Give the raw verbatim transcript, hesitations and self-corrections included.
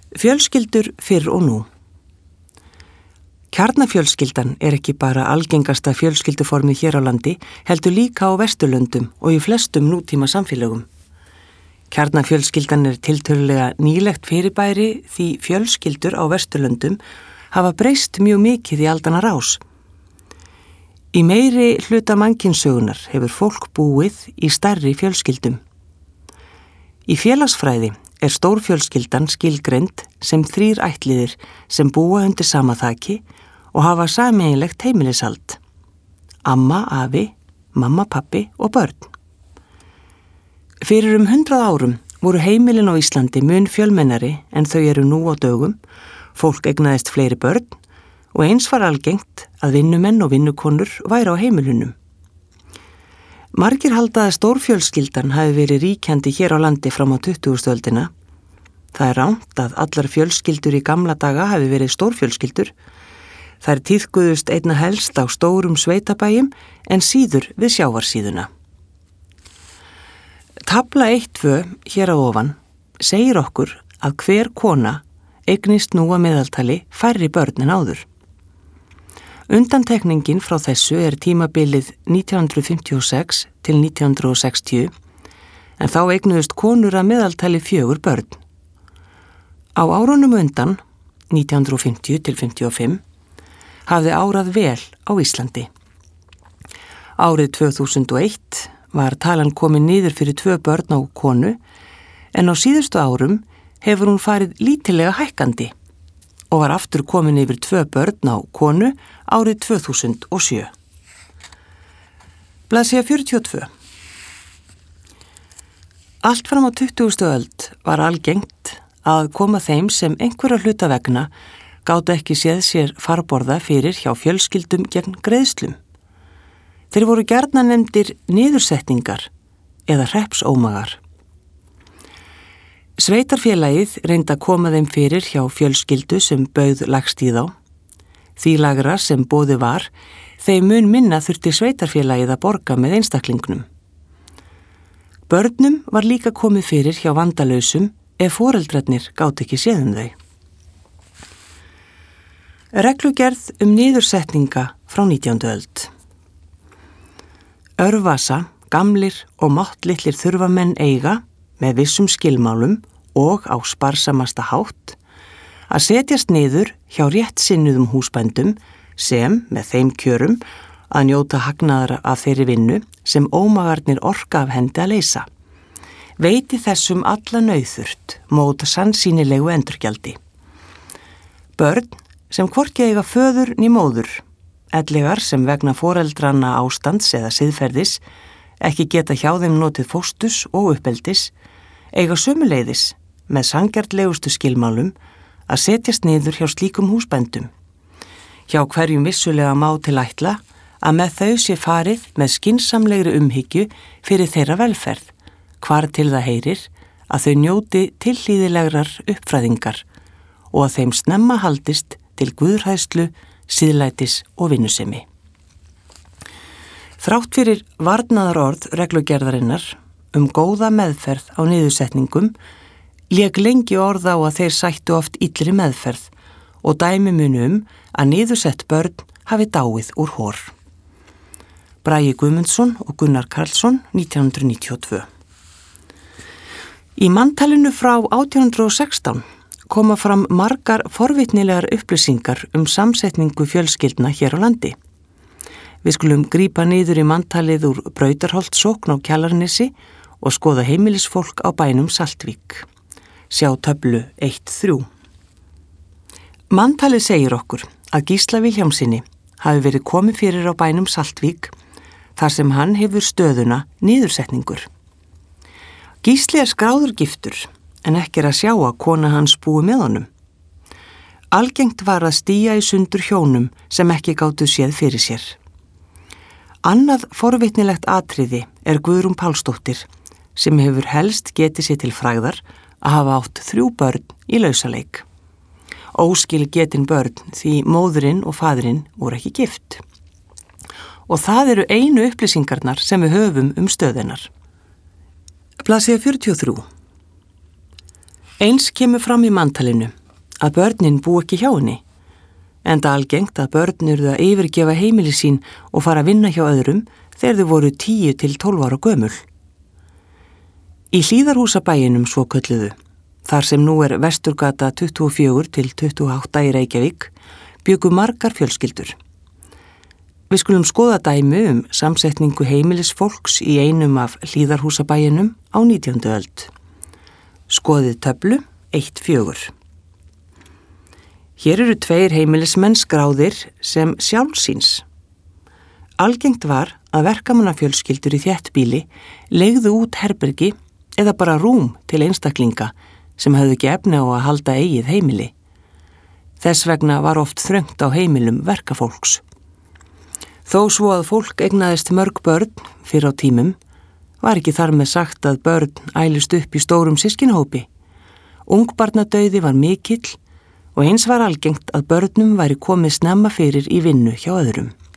Fjölskyldur fyrr og nú. Kjarnafjölskyldan er ekki bara algengasta fjölskylduformið hér á landi, heldur líka á Vesturlöndum og í flestum nútíma samfélögum. Kjarnafjölskyldan er tiltölulega nýlegt fyrirbæri því fjölskyldur á Vesturlöndum hafa breyst mjög mikið í aldanna rás. Í meiri hluta mannkynssögunar hefur fólk búið í stærri fjölskyldum. Í félagsfræði er stórfjölskyldan skilgreind sem þrír ættliðir sem búa undir sama þaki og hafa sameiginlegt heimilishald. Amma, afi, mamma, pappi og börn. Fyrir um hundrað árum voru heimilin á Íslandi mun fjölmennari en þau eru nú á dögum, fólk eignaðist fleiri börn og eins var algengt að vinnumenn og vinnukonur væru á heimilunum. Margir halda að stórfjölskyldan hafi verið ríkjandi hér á landi fram á tuttugustu öldina. Það er rangt að allar fjölskyldur í gamla daga hafi verið stórfjölskyldur. Þær tíðkuðust einna helst á stórum sveitabæjum en síður við sjávarsíðuna. Tafla eitt tvö hér að ofan segir okkur að hver kona eignist nú að meðaltali færri börn en áður. Undantekningin frá þessu er tímabilið nítján hundruð fimmtíu og sex til nítján hundruð sextíu en þá eignuðust konur að meðaltali fjögur börn. Á árunum undan, nítján hundruð fimmtíu til fimmtíu og fimm, hafði árað vel á Íslandi. Árið tvö þúsund og eitt var talan komin niður fyrir tvö börn á konu en á síðustu árum hefur hún farið lítillega hækkandi og var aftur komin yfir tvö börn á konu árið tvö þúsund og sjö. Blaðsíða fjörutíu og tvö. Allt fram á tuttugustu öld var algengt að koma þeim sem einhverja hluta vegna gátu ekki séð sér farborða fyrir hjá fjölskyldum gegn greiðslum. Þeir voru gjarnan nefndir niðursetningar eða hreppsómagar. Sveitarfélagið reyndi að koma þeim fyrir hjá fjölskyldu sem bauð lagst í þá. Því lagra sem boði var, þeim mun minna þurfti sveitarfélagið að borga með einstaklingnum. Börnum var líka komið fyrir hjá vandalausum ef foreldrarnir gátu ekki séð um þau. Reglugerð um niðursetninga frá nítjándu öld. Örvasa, gamlir og máttlitlir þurfamenn eiga með vissum skilmálum og á sparsamasta hátt að setjast niður hjá réttsinnuðum húsbændum sem, með þeim kjörum, að njóta hagnaðar af þeirri vinnu sem ómagarnir orka af hendi að leysa. Veiti þessum alla nauðþurft móta sannsýnilegu endurgjaldi. Börn sem hvorki eiga föður né móður, ellegar sem vegna foreldranna ástands eða siðferðis ekki geta hjá þeim notið fóstus og uppeldis, eiga sömuleiðis með sanngjarnlegustu skilmálum að setjast niður hjá slíkum húsbændum. Hjá hverjum vissulega má til ætla að með þau sé farið með skynsamlegri umhyggju fyrir þeirra velferð, hvar til það heyrir að þau njóti tilhlýðilegrar uppfræðingar og að þeim snemma haldist til guðhræðslu, siðlætis og vinnusemi. Þrátt fyrir varnaðarorð reglugerðarinnar um góða meðferð á niðursetningum lék lengi orð á að þeir sættu oft illri meðferð og dæmi munu um að niðursett börn hafi dáið úr hór. Bragi Guðmundsson og Gunnar Karlsson, nítján hundruð níutíu og tvö. Í manntalinu frá átján hundruð og sextán koma fram margar forvitnilegar upplýsingar um samsetningu fjölskyldna hér á landi. Við skulum grípa niður í manntalið úr Brautarholtssókn á Kjalarnesi og skoða heimilisfólk á bænum Saltvík. Sjá töflu eitt þrjú. Manntalið segir okkur að Gísla Vilhjálmssyni hafi verið komið fyrir á bænum Saltvík þar sem hann hefur stöðuna niðursetningur. Gísli er skráður giftur en ekki er að sjá að kona hans búi með honum. Algengt var að stía í sundur hjónum sem ekki gátu séð fyrir sér. Annað forvitnilegt atriði er Guðrún Pálsdóttir sem hefur helst getið sér til frægðar að hafa átt þrjú börn í lausaleik. Óskil getin börn því móðurinn og faðirinn voru ekki gift. Og það eru einu upplýsingarnar sem við höfum um stöðunar. Blaðsíða fjörutíu og þrjú. Eins kemur fram í manntalinu að börnin bú ekki hjá henni, enda algengt að börn urðu að yfirgefa heimili sín og fara að vinna hjá öðrum þegar þau voru tíu til tólf ára gömul. Í Hlíðarhúsabæinum svo kölluðu, þar sem nú er Vesturgata tuttugu og fjögur til tuttugu og átta í Reykjavík, bjuggu margar fjölskyldur. Við skulum skoða dæmi um samsetningu heimilisfólks í einum af Hlíðarhúsabæinum á nítjándu öld. Skoðið töflu eitt fjögur. Hér eru tveir heimilismenn skráðir sem sjálfsíns. Algengt var að verkamannafjölskyldur í þéttbýli leigðu út herbergi eða bara rúm til einstaklinga sem höfðu ekki efni á að halda eigið heimili. Þess vegna var oft þröngt á heimilum verkafólks. Þó svo að fólk eignaðist mörg börn fyrir á tímum, var ekki þar með sagt að börn ælist upp í stórum systkinahópi. Ungbarnadauði var mikill og eins var algengt að börnum væri komið snemma fyrir í vinnu hjá öðrum.